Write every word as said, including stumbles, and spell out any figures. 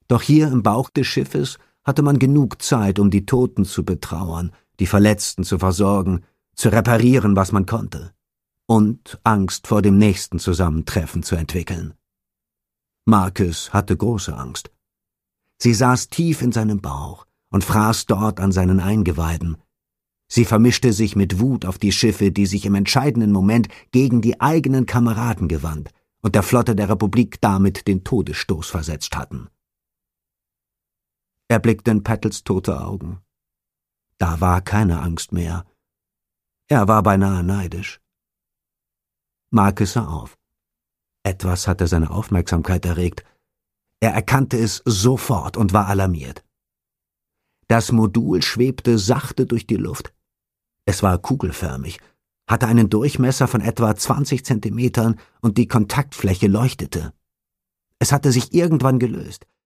Doch hier im Bauch des Schiffes hatte man genug Zeit, um die Toten zu betrauern, die Verletzten zu versorgen, zu reparieren, was man konnte, und Angst vor dem nächsten Zusammentreffen zu entwickeln. Marcus hatte große Angst. Sie saß tief in seinem Bauch und fraß dort an seinen Eingeweiden. Sie vermischte sich mit Wut auf die Schiffe, die sich im entscheidenden Moment gegen die eigenen Kameraden gewandt und der Flotte der Republik damit den Todesstoß versetzt hatten. Er blickte in Pattles tote Augen. Da war keine Angst mehr. Er war beinahe neidisch. Marcus sah auf. Etwas hatte seine Aufmerksamkeit erregt. Er erkannte es sofort und war alarmiert. Das Modul schwebte sachte durch die Luft. Es war kugelförmig, hatte einen Durchmesser von etwa zwanzig Zentimetern und die Kontaktfläche leuchtete. Es hatte sich irgendwann gelöst.